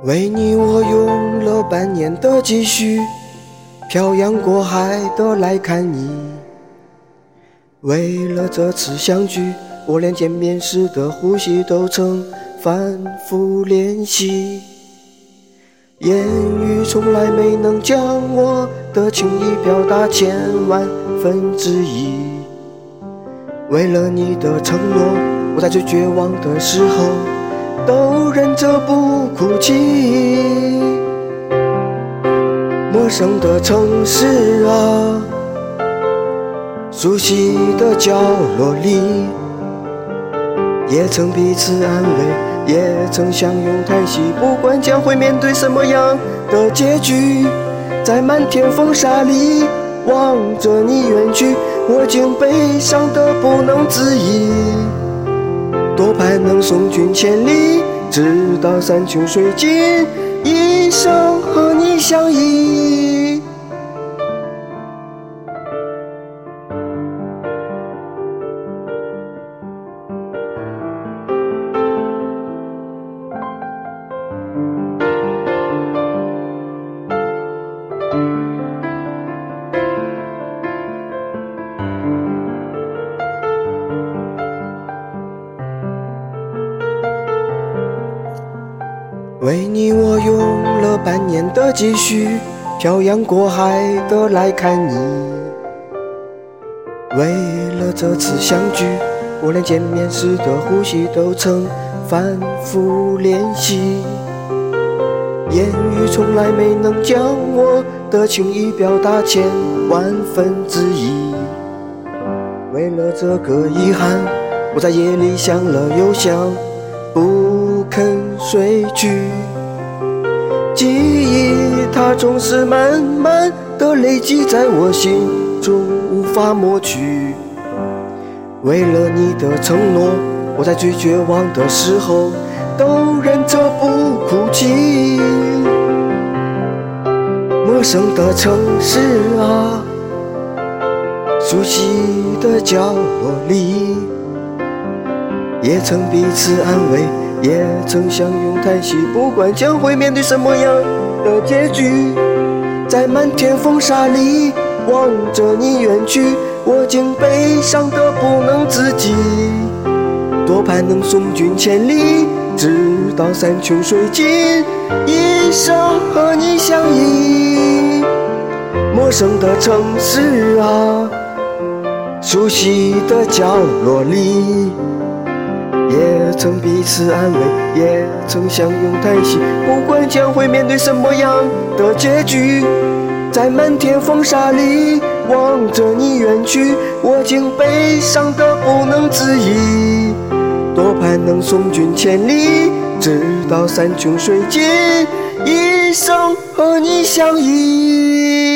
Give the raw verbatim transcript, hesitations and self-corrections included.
为你我用了半年的积蓄，漂洋过海的来看你。为了这次相聚，我连见面时的呼吸都曾反复练习。言语从来没能将我的情意表达千万分之一。为了你的承诺，我在最绝望的时候都忍着不哭泣。陌生的城市啊，熟悉的角落里，也曾彼此安慰，也曾相拥叹息。不管将会面对什么样的结局，在漫天风沙里望着你远去，我竟悲伤得不能自已。多盼能送君千里，直到山穷水尽，一生和你相依。为你我用了半年的积蓄，漂洋过海的来看你。为了这次相聚，我连见面时的呼吸都曾反复练习。言语从来没能将我的情意表达千万分之一。为了这个遗憾，我在夜里想了又想，不肯睡去。记忆它总是慢慢地累积在我心中，无法抹去。为了你的承诺，我在最绝望的时候都忍着不哭泣。陌生的城市啊，熟悉的角落里，也曾彼此安慰，也曾相拥叹息。不管将会面对什么样的结局，在漫天风沙里望着你远去，我竟悲伤得不能自己。多盼能送君千里，直到山穷水尽，一生和你相依。陌生的城市啊，熟悉的角落里，也曾彼此安慰，也曾相拥叹息。不管将会面对什么样的结局，在漫天风沙里望着你远去，我竟悲伤得不能自已。多盼能送君千里，直到山穷水尽，一生和你相依。